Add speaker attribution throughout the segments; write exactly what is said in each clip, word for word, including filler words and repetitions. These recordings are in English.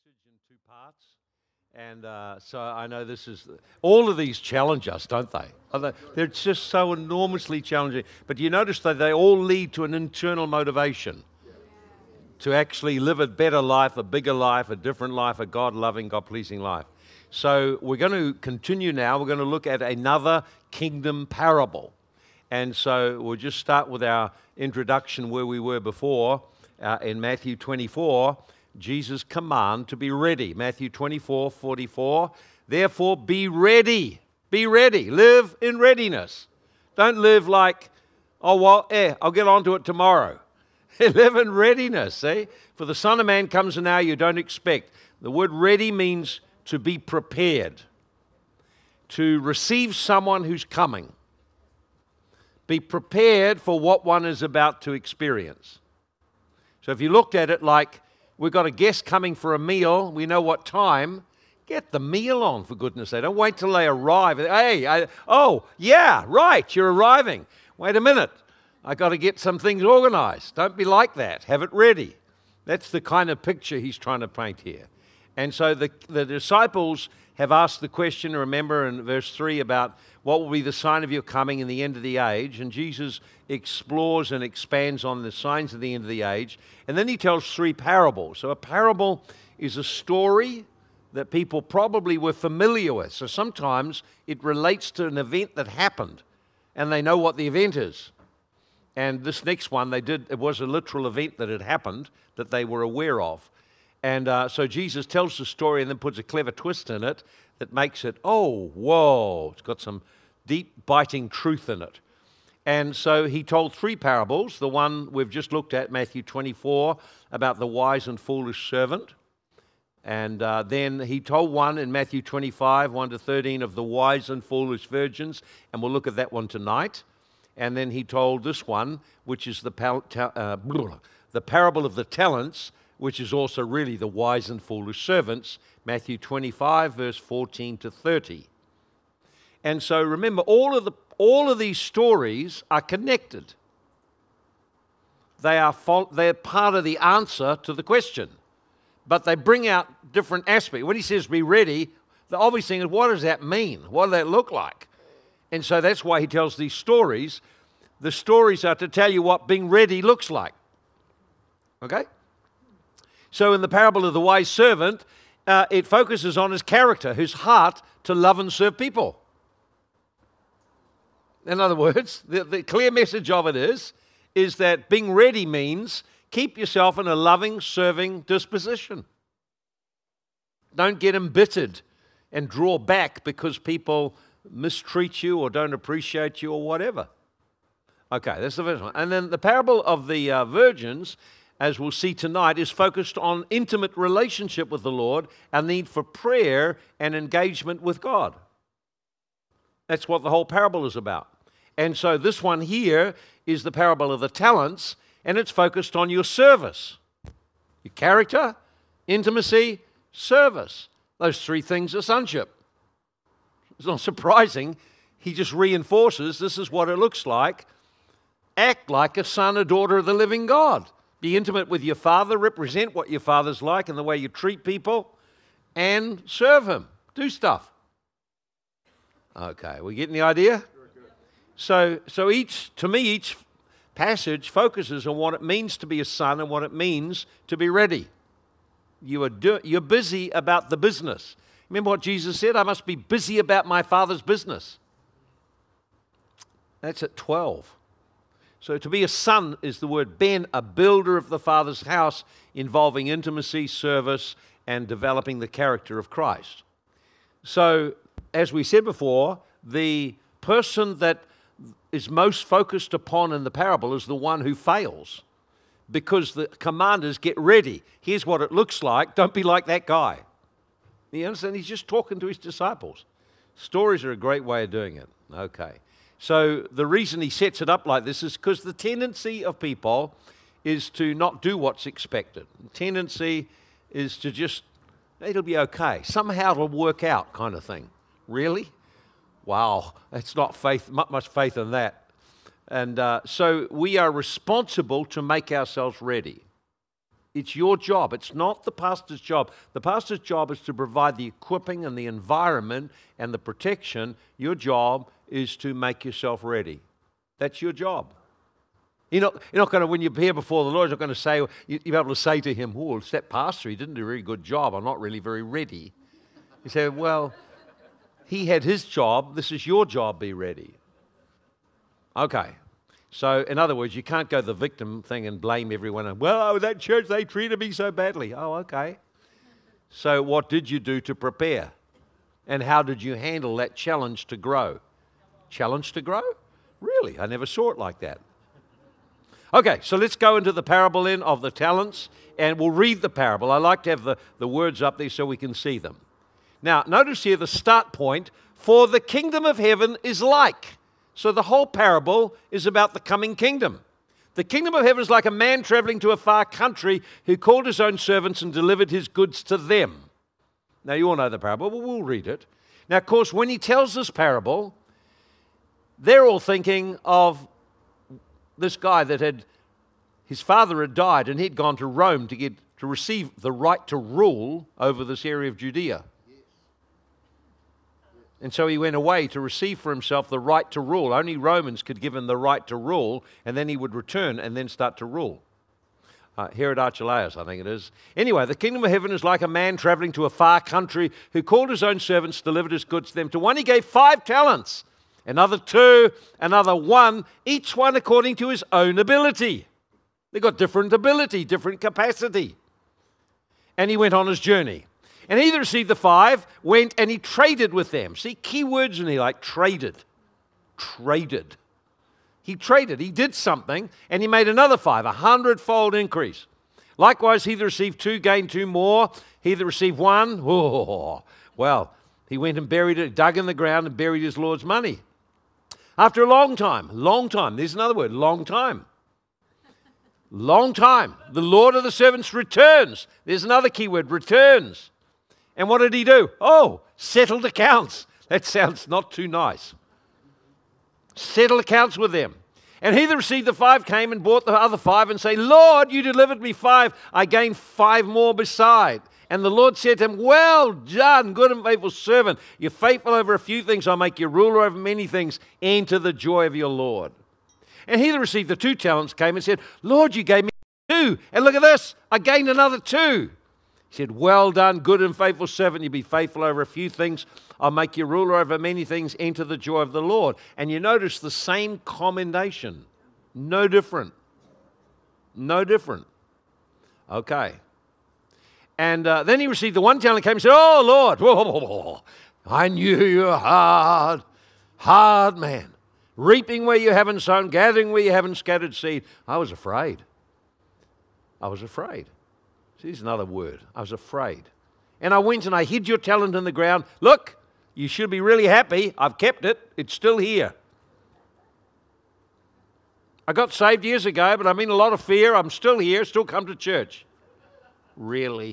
Speaker 1: message in two parts. And uh, so I know this is, all of these challenge us, don't they? They? They're just so enormously challenging. But you notice that they all lead to an internal motivation to actually live a better life, a bigger life, a different life, a God-loving, God-pleasing life. So we're going to continue now. We're going to look at another kingdom parable. And so we'll just start with our introduction where we were before uh, in Matthew twenty-four. Jesus' command to be ready. Matthew twenty-four, forty-four. Therefore, be ready. Be ready. Live in readiness. Don't live like, oh, well, eh, I'll get onto it tomorrow. Live in readiness, see? For the Son of Man comes an hour you don't expect. The word ready means to be prepared, to receive someone who's coming. Be prepared for what one is about to experience. So if you looked at it like, we've got a guest coming for a meal. We know what time. Get the meal on, for goodness sake. Don't wait till they arrive. Hey, I, oh, yeah, right, you're arriving. Wait a minute. I got to get some things organized. Don't be like that. Have it ready. That's the kind of picture he's trying to paint here. And so the, the disciples have asked the question, remember in verse three, about what will be the sign of your coming in the end of the age. And Jesus explores and expands on the signs of the end of the age. And then he tells three parables. So a parable is a story that people probably were familiar with. So sometimes it relates to an event that happened, and they know what the event is. And this next one, they did, it was a literal event that had happened that they were aware of. And uh, so Jesus tells the story and then puts a clever twist in it that makes it, oh, whoa, it's got some deep, biting truth in it. And so he told three parables. The one we've just looked at, Matthew twenty-four, about the wise and foolish servant. And uh, then he told one in Matthew twenty-five, one to thirteen, of the wise and foolish virgins. And we'll look at that one tonight. And then he told this one, which is the, pal- ta- uh, the parable of the talents, which is also really the wise and foolish servants, Matthew twenty-five, verse fourteen to thirty. And so remember, all of the all of these stories are connected. They are they're part of the answer to the question, but they bring out different aspects. When he says be ready, the obvious thing is, what does that mean? What does that look like? And so that's why he tells these stories. The stories are to tell you what being ready looks like. Okay? So in the parable of the wise servant, uh, it focuses on his character, his heart to love and serve people. In other words, the, the clear message of it is, is that being ready means keep yourself in a loving, serving disposition. Don't get embittered and draw back because people mistreat you or don't appreciate you or whatever. Okay, that's the first one. And then the parable of the uh, virgins, as we'll see tonight, is focused on intimate relationship with the Lord, our need for prayer and engagement with God. That's what the whole parable is about. And so this one here is the parable of the talents, and it's focused on your service. Your character, intimacy, service. Those three things are sonship. It's not surprising. He just reinforces this is what it looks like. Act like a son or daughter of the living God. Be intimate with your father, represent what your father's like and the way you treat people, and serve him. Do stuff. Okay, we getting the idea? So, so each, to me, each passage focuses on what it means to be a son and what it means to be ready. You are do, you're busy about the business. Remember what Jesus said? I must be busy about my Father's business. That's at twelve. So to be a son is the word ben, a builder of the Father's house, involving intimacy, service, and developing the character of Christ. So, as we said before, the person that is most focused upon in the parable is the one who fails. Because the commanders get ready. Here's what it looks like. Don't be like that guy. You understand? He's just talking to his disciples. Stories are a great way of doing it. Okay. So the reason he sets it up like this is because the tendency of people is to not do what's expected. The tendency is to just, it'll be okay. Somehow it'll work out kind of thing. Really? Wow, that's not faith, not much faith in that. And uh, so we are responsible to make ourselves ready. It's your job. It's not the pastor's job. The pastor's job is to provide the equipping and the environment and the protection. Your job is to make yourself ready. That's your job. You're not, you're not going to, when you appear before the Lord, you're not going to say, you'll be able to say to him, oh, it's that pastor, he didn't do a very good job. I'm not really very ready. You say, well, he had his job. This is your job. Be ready. Okay. So, in other words, you can't go the victim thing and blame everyone. And, well, oh, that church, they treated me so badly. Oh, okay. So, what did you do to prepare? And how did you handle that challenge to grow? Challenge to grow? Really? I never saw it like that. Okay, so let's go into the parable then of the talents, and we'll read the parable. I like to have the, the words up there so we can see them. Now, notice here the start point, for the kingdom of heaven is like. So the whole parable is about the coming kingdom. The kingdom of heaven is like a man traveling to a far country who called his own servants and delivered his goods to them. Now, you all know the parable, but we'll read it. Now, of course, when he tells this parable, they're all thinking of this guy that had, his father had died and he'd gone to Rome to get to receive the right to rule over this area of Judea. And so he went away to receive for himself the right to rule. Only Romans could give him the right to rule, and then he would return and then start to rule. Uh, Herod Archelaus, I think it is. Anyway, the kingdom of heaven is like a man traveling to a far country who called his own servants, delivered his goods to them. To one he gave five talents, another two, another one, each one according to his own ability. They've got different ability, different capacity. And he went on his journey. And he that received the five went and he traded with them. See, key words in here like traded. Traded. He traded. He did something and he made another five, a hundredfold increase. Likewise, he that received two gained two more. He that received one, oh, well, he went and buried it, dug in the ground and buried his Lord's money. After a long time, long time, there's another word, long time. Long time. The Lord of the servants returns. There's another key word, returns. And what did he do? Oh, settled accounts. That sounds not too nice. Settled accounts with them. And he that received the five came and bought the other five and said, Lord, you delivered me five. I gained five more beside. And the Lord said to him, well done, good and faithful servant. You're faithful over a few things. I'll make you ruler over many things. Enter the joy of your Lord. And he that received the two talents came and said, Lord, you gave me two. And look at this. I gained another two. He said, well done, good and faithful servant. You be faithful over a few things. I'll make you ruler over many things. Enter the joy of the Lord. And you notice the same commendation. No different. No different. Okay. And uh, then he received the one talent, came and said, oh, Lord, whoa, I knew you were hard, hard man. Reaping where you haven't sown, gathering where you haven't scattered seed. I was afraid. I was afraid. Here's another word. I was afraid. And I went and I hid your talent in the ground. Look, you should be really happy. I've kept it. It's still here. I got saved years ago, but I'm in a lot of fear. I'm still here, still come to church. Really?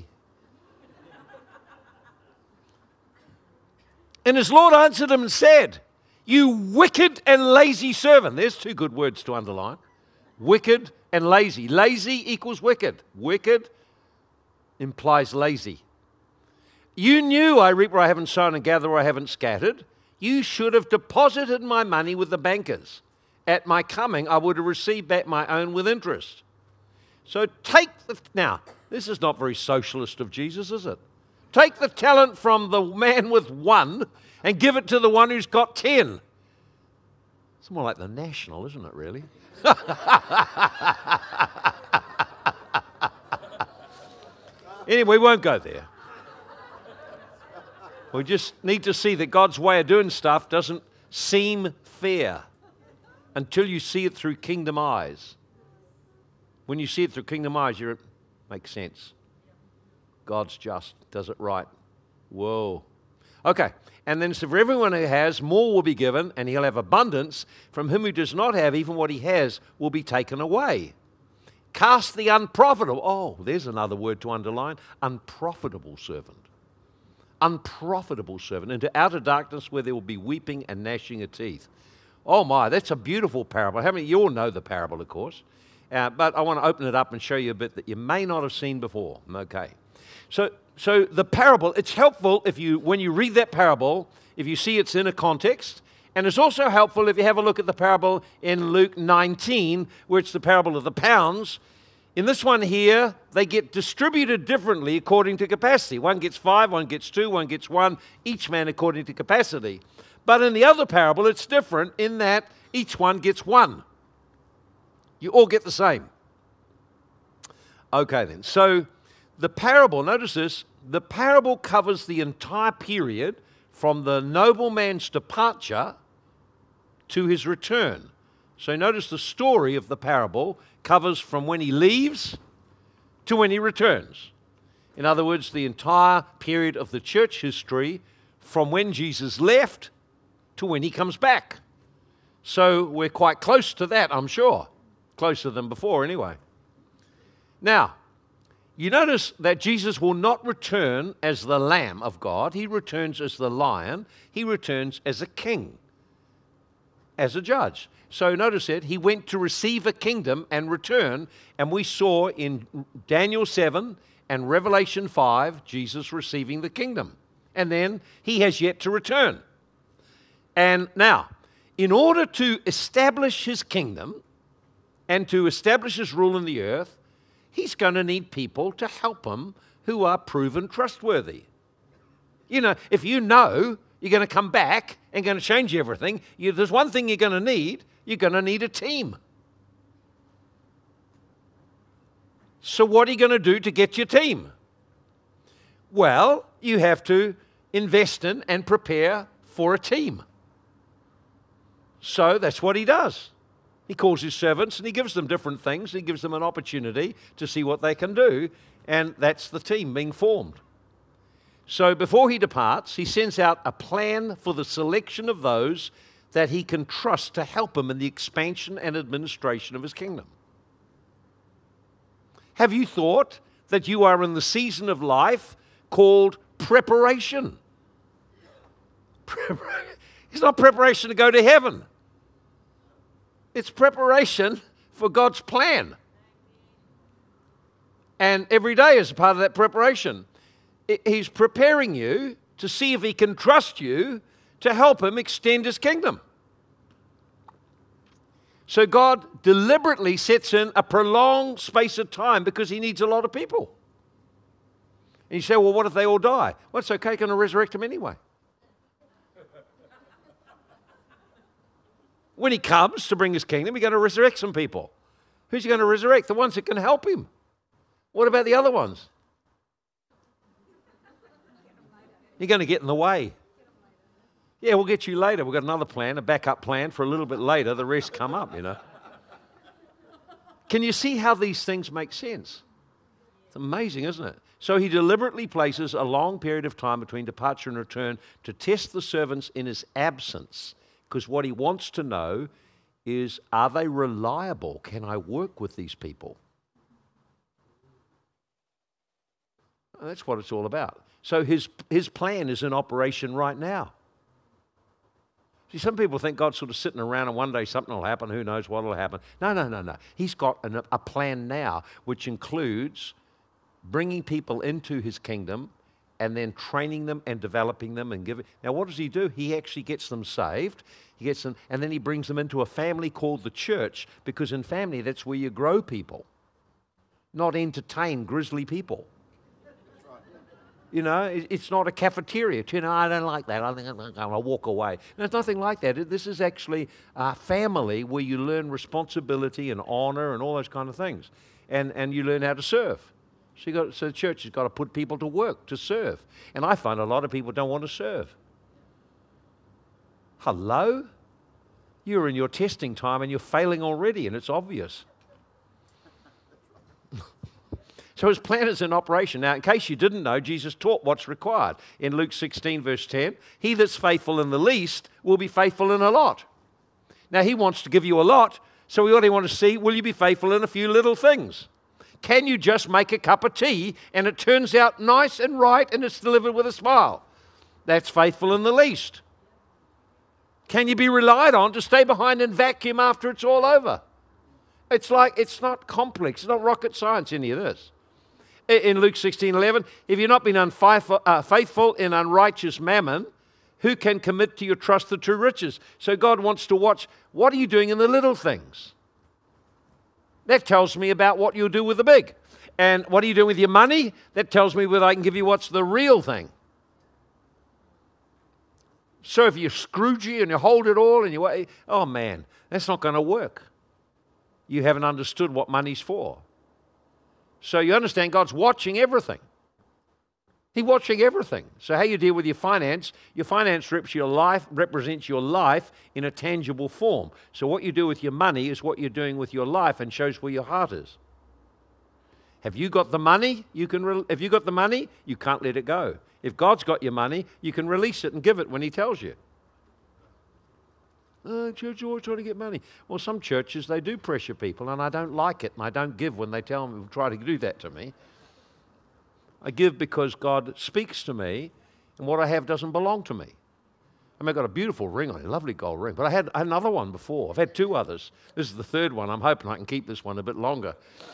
Speaker 1: And his Lord answered him and said, you wicked and lazy servant. There's two good words to underline. Wicked and lazy. Lazy equals wicked. Wicked implies lazy. You knew I reap where I haven't sown and gather where I haven't scattered. You should have deposited my money with the bankers. At my coming, I would have received back my own with interest. So take the... Now, this is not very socialist of Jesus, is it? Take the talent from the man with one and give it to the one who's got ten. It's more like the National, isn't it, really? Anyway, we won't go there. We just need to see that God's way of doing stuff doesn't seem fair until you see it through kingdom eyes. When you see it through kingdom eyes, you're, it makes sense. God's just, does it right. Whoa. Okay, and then so for everyone who has, more will be given, and he'll have abundance. From him who does not have, even what he has will be taken away. Cast the unprofitable, oh, there's another word to underline, unprofitable servant. Unprofitable servant into outer darkness where there will be weeping and gnashing of teeth. Oh my, that's a beautiful parable. How many, you all know the parable, of course. Uh, but I want to open it up and show you a bit that you may not have seen before. Okay. So, so the parable, it's helpful if you, when you read that parable, if you see it's in a context. And it's also helpful if you have a look at the parable in Luke nineteen, where it's the parable of the pounds. In this one here, they get distributed differently according to capacity. One gets five, one gets two, one gets one, each man according to capacity. But in the other parable, it's different in that each one gets one. You all get the same. Okay then, so the parable, notice this, the parable covers the entire period from the nobleman's departure to his return. So notice the story of the parable covers from when he leaves to when he returns. In other words, the entire period of the church history from when Jesus left to when he comes back. So we're quite close to that, I'm sure. Closer than before anyway. Now, you notice that Jesus will not return as the Lamb of God. He returns as the Lion. He returns as a king, as a judge. So notice it, he went to receive a kingdom and return, and we saw in Daniel seven and Revelation five, Jesus receiving the kingdom. And then he has yet to return. And now, in order to establish his kingdom and to establish his rule in the earth, he's going to need people to help him who are proven trustworthy. You know, if you know you're going to come back and going to change everything, you, there's one thing you're going to need. You're going to need a team. So what are you going to do to get your team? Well, you have to invest in and prepare for a team. So that's what he does. He calls his servants and he gives them different things. He gives them an opportunity to see what they can do. And that's the team being formed. So before he departs, he sends out a plan for the selection of those that he can trust to help him in the expansion and administration of his kingdom. Have you thought that you are in the season of life called preparation? It's not preparation to go to heaven. It's preparation for God's plan. And every day is a part of that preparation. He's preparing you to see if he can trust you to help him extend his kingdom. So God deliberately sets in a prolonged space of time because he needs a lot of people. And you say, well, what if they all die? Well, it's okay, going to resurrect them anyway. When he comes to bring his kingdom, he's going to resurrect some people. Who's he going to resurrect? The ones that can help him. What about the other ones? You're going to get in the way. Yeah, we'll get you later. We've got another plan, a backup plan for a little bit later. The rest come up, you know. Can you see how these things make sense? It's amazing, isn't it? So he deliberately places a long period of time between departure and return to test the servants in his absence. Because what he wants to know is, are they reliable? Can I work with these people? That's what it's all about. So his, his plan is in operation right now. See, some people think God's sort of sitting around and one day something will happen, who knows what will happen. No, no, no, no. He's got an, a plan now, which includes bringing people into his kingdom and then training them and developing them and giving. Now, what does he do? He actually gets them saved. He gets them, and then he brings them into a family called the church, because in family, that's where you grow people, not entertain grisly people. You know, it's not a cafeteria. You know, I don't like that. I think I'm going to walk away. No, it's nothing like that. This is actually a family where you learn responsibility and honor and all those kind of things. And, and you learn how to serve. So, you got, so the church has got to put people to work to serve. And I find a lot of people don't want to serve. Hello? You're in your testing time and you're failing already, and it's obvious. So his plan is in operation. Now, in case you didn't know, Jesus taught what's required. In Luke sixteen, verse ten, he that's faithful in the least will be faithful in a lot. Now, he wants to give you a lot, so we only want to see, will you be faithful in a few little things? Can you just make a cup of tea and it turns out nice and right and it's delivered with a smile? That's faithful in the least. Can you be relied on to stay behind and vacuum after it's all over? It's like, it's not complex. It's not rocket science, any of this. In Luke sixteen eleven, if you've not been unfaithful, uh, faithful in unrighteous mammon, who can commit to your trust the true riches? So God wants to watch, what are you doing in the little things? That tells me about what you'll do with the big. And what are you doing with your money? That tells me whether I can give you what's the real thing. So if you're Scroogey and you hold it all and you, oh man, that's not going to work. You haven't understood what money's for. So you understand God's watching everything. He's watching everything. So how you deal with your finance, your finance reps your life, represents your life in a tangible form. So what you do with your money is what you're doing with your life and shows where your heart is. Have you got the money? You can. Re- have you got the money? You can't let it go. If God's got your money, you can release it and give it when He tells you. Oh, church, you're always trying to get money. Well, some churches, they do pressure people, and I don't like it, and I don't give when they tell me, try to do that to me. I give because God speaks to me, and what I have doesn't belong to me. I mean, I've got a beautiful ring on it, a lovely gold ring, but I had, I had another one before. I've had two others. This is the third one. I'm hoping I can keep this one a bit longer.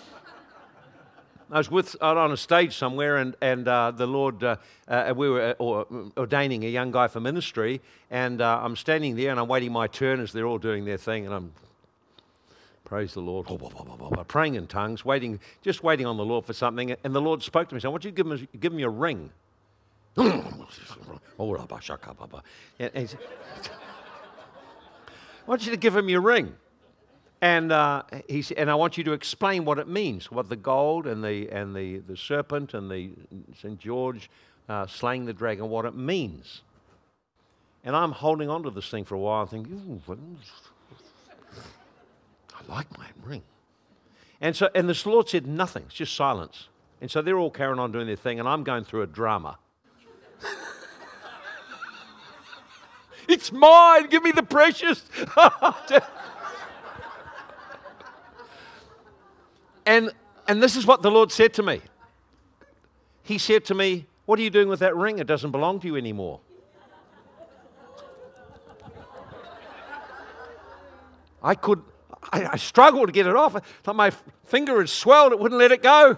Speaker 1: I was with out on a stage somewhere, and and uh, the Lord, uh, uh, we were uh, or, ordaining a young guy for ministry, and uh, I'm standing there, and I'm waiting my turn as they're all doing their thing, and I'm praise the Lord, praying in tongues, waiting, just waiting on the Lord for something, and the Lord spoke to me, saying, "I want you to give him a, give him a ring." And he said, I want you to give him your ring. And uh, he said, and I want you to explain what it means, what the gold and the and the, the serpent and the Saint George uh, slaying the dragon, what it means. And I'm holding on to this thing for a while, thinking, I like my ring. And so, and the Lord said nothing. It's just silence. And so they're all carrying on doing their thing, and I'm going through a drama. It's mine. Give me the precious. And and this is what the Lord said to me. He said to me, "What are you doing with that ring? It doesn't belong to you anymore." I could, I, I struggled to get it off. My finger had swelled; it wouldn't let it go.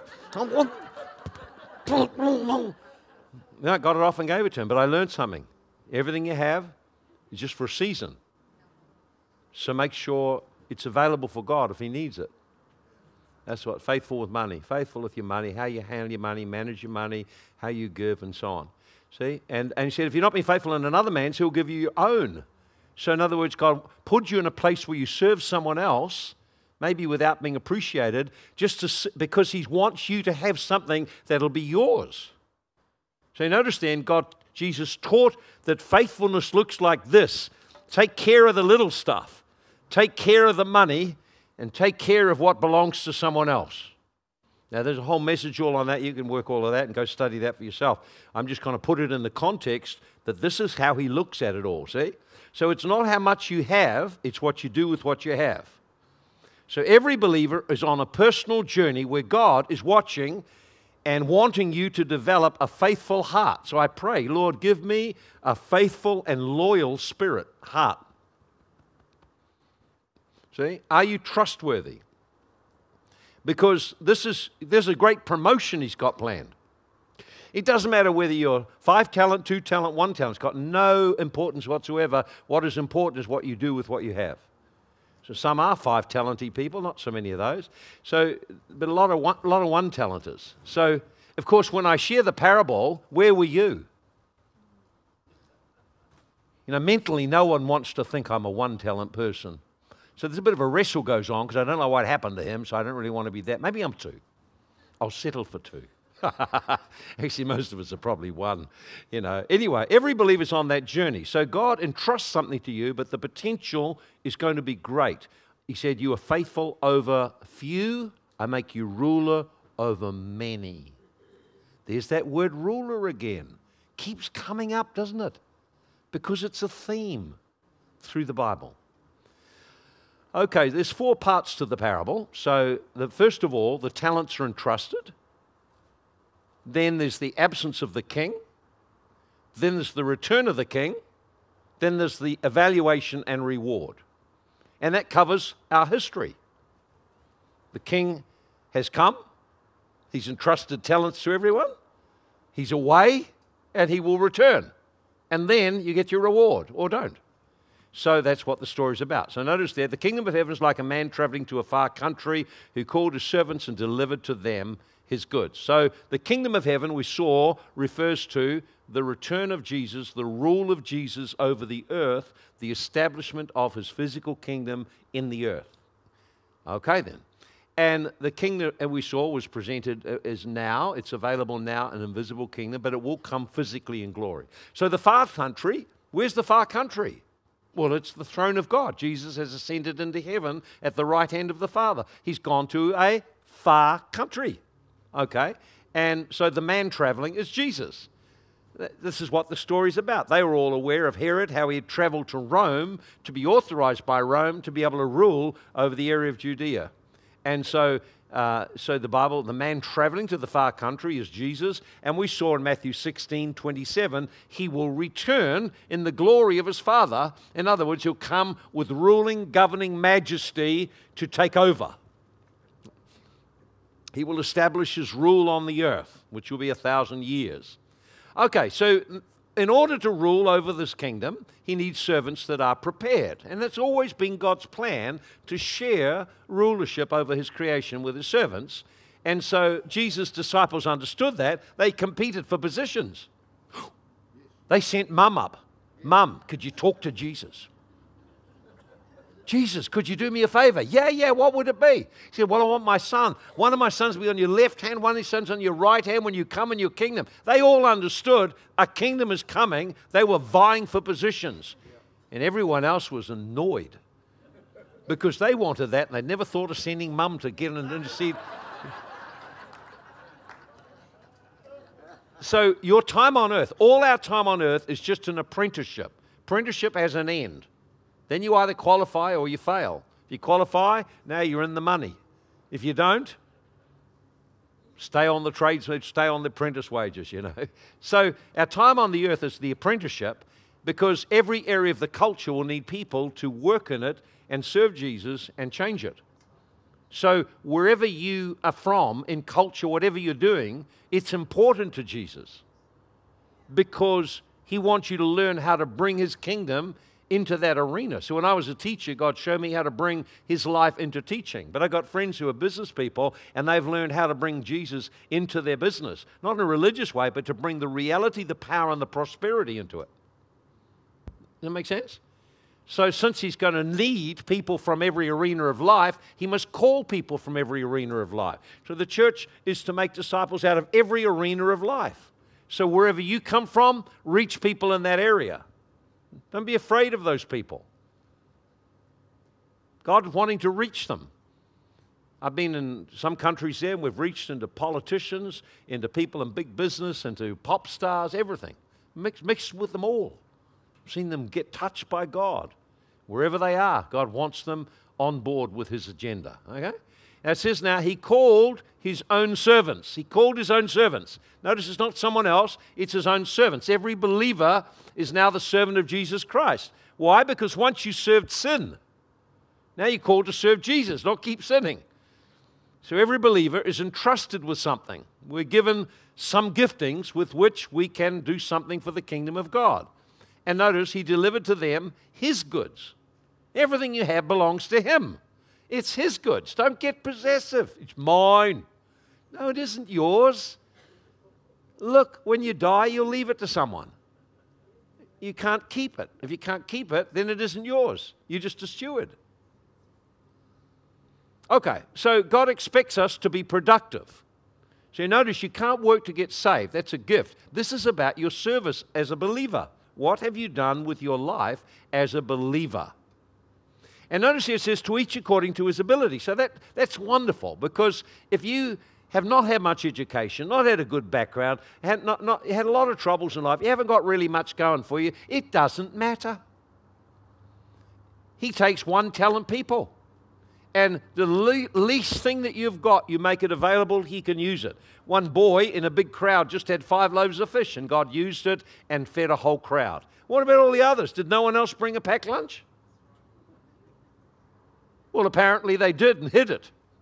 Speaker 1: Then I got it off and gave it to him. But I learned something. Everything you have is just for a season. So make sure it's available for God if He needs it. That's what, faithful with money. Faithful with your money, how you handle your money, manage your money, how you give, and so on. See? And, and he said, if you're not being faithful in another man's, He'll give you your own. So in other words, God put you in a place where you serve someone else, maybe without being appreciated, just to, because He wants you to have something that'll be yours. So you notice then, God, Jesus taught that faithfulness looks like this. Take care of the little stuff. Take care of the money, and take care of what belongs to someone else. Now, there's a whole message all on that. You can work all of that and go study that for yourself. I'm just going to put it in the context that this is how He looks at it all, see? So it's not how much you have, it's what you do with what you have. So every believer is on a personal journey where God is watching and wanting you to develop a faithful heart. So I pray, Lord, give me a faithful and loyal spirit, heart. See, are you trustworthy? Because this is there's a great promotion He's got planned. It doesn't matter whether you're five talent, two talent, one talent. It's got no importance whatsoever. What is important is what you do with what you have. So some are five talenty people, not so many of those. So, but a lot of one, a lot of one talenters. So, of course, when I share the parable, where were you? You know, mentally, no one wants to think I'm a one talent person. So there's a bit of a wrestle goes on because I don't know what happened to him, so I don't really want to be that. Maybe I'm two. I'll settle for two. Actually, most of us are probably one, you know. Anyway, every believer's on that journey. So God entrusts something to you, but the potential is going to be great. He said, you are faithful over few, I make you ruler over many. There's that word ruler again. Keeps coming up, doesn't it? Because it's a theme through the Bible. Okay, there's four parts to the parable. So, the, first of all, the talents are entrusted. Then there's the absence of the king. Then there's the return of the king. Then there's the evaluation and reward. And that covers our history. The king has come. He's entrusted talents to everyone. He's away, and he will return. And then you get your reward, or don't. So that's what the story's about. So notice there, the kingdom of heaven is like a man traveling to a far country who called his servants and delivered to them his goods. So the kingdom of heaven, we saw, refers to the return of Jesus, the rule of Jesus over the earth, the establishment of his physical kingdom in the earth. Okay then. And the kingdom, and we saw, was presented as now. It's available now, an invisible kingdom, but it will come physically in glory. So the far country, where's the far country? Well, it's the throne of God. Jesus has ascended into heaven at the right hand of the Father. He's gone to a far country. Okay? And so the man traveling is Jesus. This is what the story's about. They were all aware of Herod, how he had traveled to Rome to be authorized by Rome to be able to rule over the area of Judea. And so, uh, so the Bible, the man traveling to the far country is Jesus. And we saw in Matthew sixteen twenty-seven, he will return in the glory of his Father. In other words, he'll come with ruling, governing majesty to take over. He will establish his rule on the earth, which will be a thousand years. Okay, so in order to rule over this kingdom, he needs servants that are prepared. And that's always been God's plan, to share rulership over his creation with his servants. And so Jesus' disciples understood that. They competed for positions. They sent Mum up. Mum, could you talk to Jesus? Jesus, could you do me a favor? Yeah, yeah, what would it be? He said, well, I want my son. One of my sons to be on your left hand, one of his sons on your right hand when you come in your kingdom. They all understood a kingdom is coming. They were vying for positions. And everyone else was annoyed because they wanted that and they'd never thought of sending Mum to get and intercede. So your time on earth, all our time on earth is just an apprenticeship. Apprenticeship has an end. Then you either qualify or you fail. If you qualify, now you're in the money. If you don't, stay on the trades, stay on the apprentice wages, you know. So our time on the earth is the apprenticeship, because every area of the culture will need people to work in it and serve Jesus and change it. So wherever you are from in culture, whatever you're doing, it's important to Jesus, because he wants you to learn how to bring his kingdom into that arena. So when I was a teacher, God showed me how to bring his life into teaching. But I got friends who are business people, and they've learned how to bring Jesus into their business. Not in a religious way, but to bring the reality, the power, and the prosperity into it. Does that make sense? So since he's going to need people from every arena of life, he must call people from every arena of life. So the church is to make disciples out of every arena of life. So wherever you come from, reach people in that area. Don't be afraid of those people. God's wanting to reach them. I've been in some countries there, and we've reached into politicians, into people in big business, into pop stars, everything. Mixed, mixed with them all. Seen them get touched by God. Wherever they are, God wants them on board with his agenda. Okay? Now it says now, he called his own servants. He called his own servants. Notice it's not someone else, it's his own servants. Every believer is now the servant of Jesus Christ. Why? Because once you served sin, now you're called to serve Jesus, not keep sinning. So every believer is entrusted with something. We're given some giftings with which we can do something for the kingdom of God. And notice he delivered to them his goods. Everything you have belongs to him. It's his goods. Don't get possessive. It's mine. No, it isn't yours. Look, when you die, you'll leave it to someone. You can't keep it. If you can't keep it, then it isn't yours. You're just a steward. Okay, so God expects us to be productive. So you notice you can't work to get saved. That's a gift. This is about your service as a believer. What have you done with your life as a believer? And notice here it says, to each according to his ability. So that, that's wonderful, because if you have not had much education, not had a good background, had, not, not, had a lot of troubles in life, you haven't got really much going for you, it doesn't matter. He takes one talent people. And the le least thing that you've got, you make it available, he can use it. One boy in a big crowd just had five loaves of fish, and God used it and fed a whole crowd. What about all the others? Did no one else bring a packed lunch? Well, apparently they did and hid it.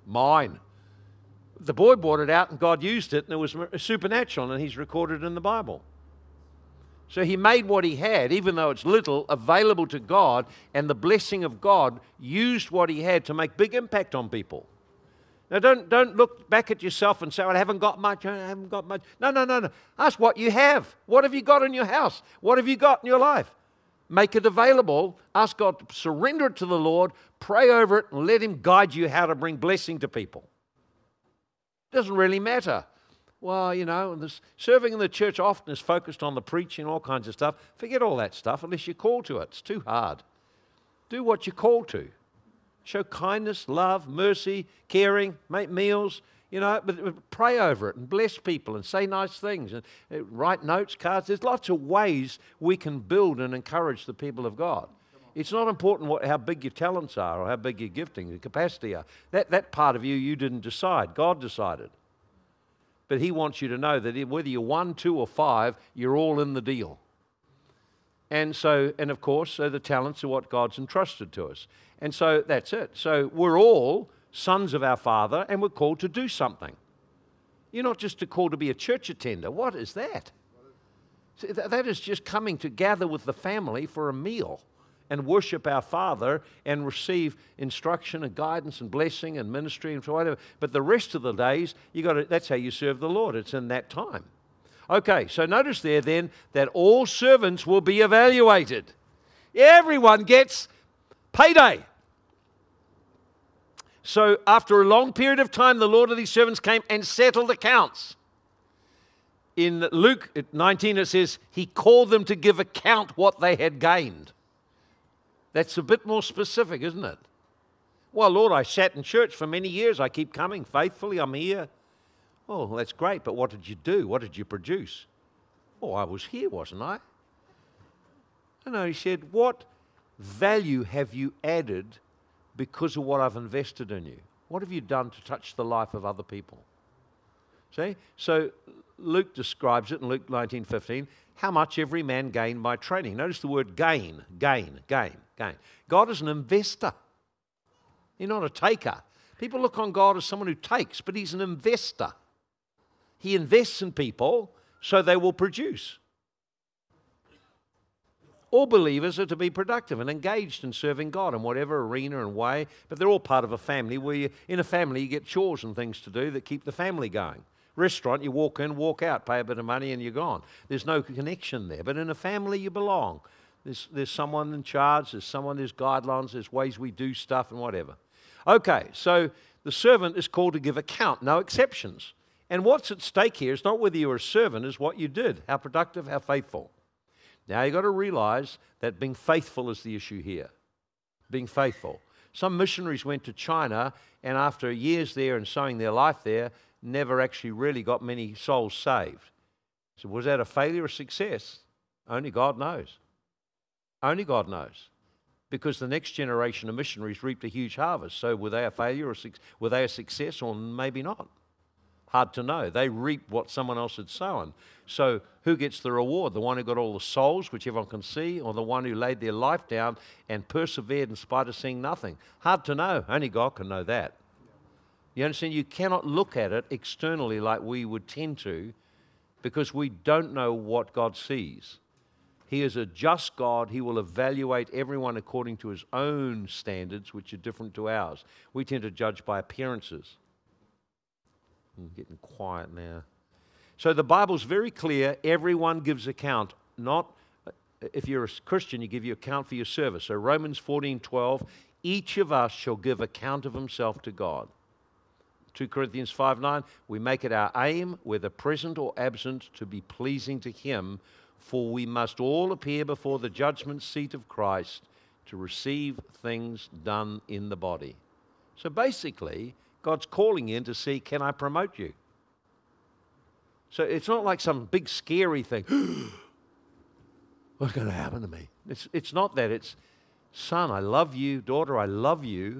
Speaker 1: Mine. The boy brought it out and God used it and it was supernatural and he's recorded in the Bible. So he made what he had, even though it's little, available to God, and the blessing of God used what he had to make big impact on people. Now, don't, don't look back at yourself and say, well, I haven't got much, I haven't got much. No, no, no, no. Ask what you have. What have you got in your house? What have you got in your life? Make it available. Ask God to surrender it to the Lord. Pray over it and let Him guide you how to bring blessing to people. It doesn't really matter. Well, you know, this, serving in the church often is focused on the preaching, all kinds of stuff. Forget all that stuff unless you're called to it. It's too hard. Do what you're called to. Show kindness, love, mercy, caring, make meals, you know, but, but pray over it and bless people and say nice things and uh, write notes, cards. There's lots of ways we can build and encourage the people of God. It's not important what, how big your talents are or how big your gifting, your capacity are. That, that part of you, you didn't decide. God decided. But He wants you to know that whether you're one, two, or five, you're all in the deal. And so, and of course, so the talents are what God's entrusted to us. And so that's it. So we're all sons of our Father and we're called to do something. You're not just called to be a church attender. What is that? See, that is just coming to gather with the family for a meal and worship our Father and receive instruction and guidance and blessing and ministry and whatever. But the rest of the days, you got to, that's how you serve the Lord. It's in that time. Okay, so notice there then that all servants will be evaluated. Everyone gets payday. So after a long period of time, the Lord of these servants came and settled accounts. In Luke nineteen, it says, He called them to give account what they had gained. That's a bit more specific, isn't it? Well, Lord, I sat in church for many years. I keep coming faithfully. I'm here. Oh, that's great, but what did you do? What did you produce? Oh, I was here, wasn't I? No, He said, what value have you added because of what I've invested in you? What have you done to touch the life of other people? See? So Luke describes it in Luke nineteen fifteen, how much every man gained by training. Notice the word gain, gain, gain, gain. God is an investor. He's not a taker. People look on God as someone who takes, but He's an investor. He invests in people so they will produce. All believers are to be productive and engaged in serving God in whatever arena and way, but they're all part of a family where you, in a family you get chores and things to do that keep the family going. Restaurant, you walk in, walk out, pay a bit of money and you're gone. There's no connection there, but in a family you belong. There's, there's someone in charge, there's someone, there's guidelines, there's ways we do stuff and whatever. Okay, so the servant is called to give account, no exceptions. And what's at stake here is not whether you're a servant, is what you did, how productive, how faithful. Now you've got to realize that being faithful is the issue here. Being faithful. Some missionaries went to China and after years there and sowing their life there, never actually really got many souls saved. So was that a failure or success? Only God knows. Only God knows. Because the next generation of missionaries reaped a huge harvest. So were they a failure or were they a success or maybe not? Hard to know. They reaped what someone else had sown. So who gets the reward? The one who got all the souls, which everyone can see, or the one who laid their life down and persevered in spite of seeing nothing? Hard to know. Only God can know that. You understand? You cannot look at it externally like we would tend to because we don't know what God sees. He is a just God. He will evaluate everyone according to His own standards, which are different to ours. We tend to judge by appearances. I'm getting quiet now. So the Bible's very clear. Everyone gives account. Not, if you're a Christian, you give your account for your service. So Romans fourteen twelve, each of us shall give account of himself to God. two Corinthians five nine, we make it our aim, whether present or absent, to be pleasing to Him, for we must all appear before the judgment seat of Christ to receive things done in the body. So basically, God's calling in to see, can I promote you? So it's not like some big scary thing. What's going to happen to me? It's, it's not that. It's, son, I love you. Daughter, I love you.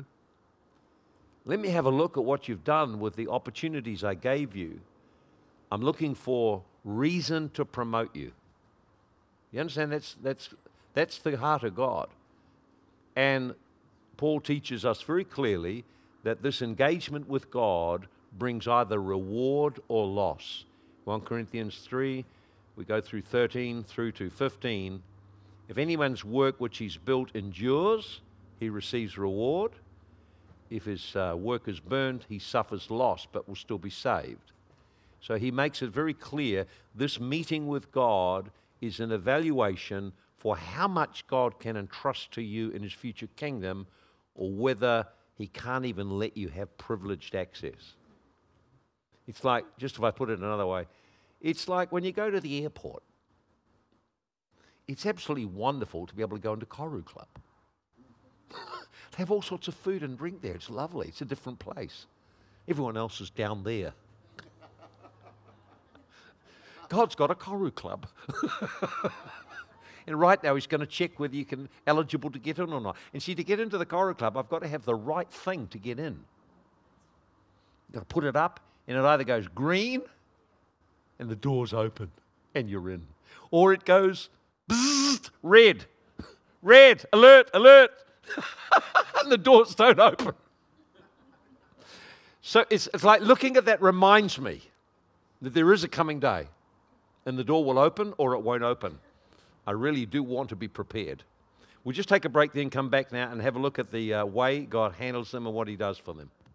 Speaker 1: Let me have a look at what you've done with the opportunities I gave you. I'm looking for reason to promote you. You understand? That's, that's, that's the heart of God. And Paul teaches us very clearly that this engagement with God brings either reward or loss. First Corinthians three, we go through thirteen through to fifteen. If anyone's work which he's built endures, he receives reward. If his uh, work is burned, he suffers loss, but will still be saved. So he makes it very clear this meeting with God is an evaluation for how much God can entrust to you in his future kingdom, or whether he can't even let you have privileged access. It's like, just if I put it another way, it's like when you go to the airport. It's absolutely wonderful to be able to go into Koru Club. They have all sorts of food and drink there. It's lovely. It's a different place. Everyone else is down there. God's got a Koru Club. And right now he's going to check whether you can eligible to get in or not. And see, to get into the Koru Club, I've got to have the right thing to get in. You've got to put it up, and it either goes green, and the door's open, and you're in. Or it goes bzzzt, red. Red, alert, alert. And the doors don't open. So it's, it's like looking at that reminds me that there is a coming day, and the door will open or it won't open. I really do want to be prepared. We'll just take a break then, come back now and have a look at the uh, way God handles them and what he does for them.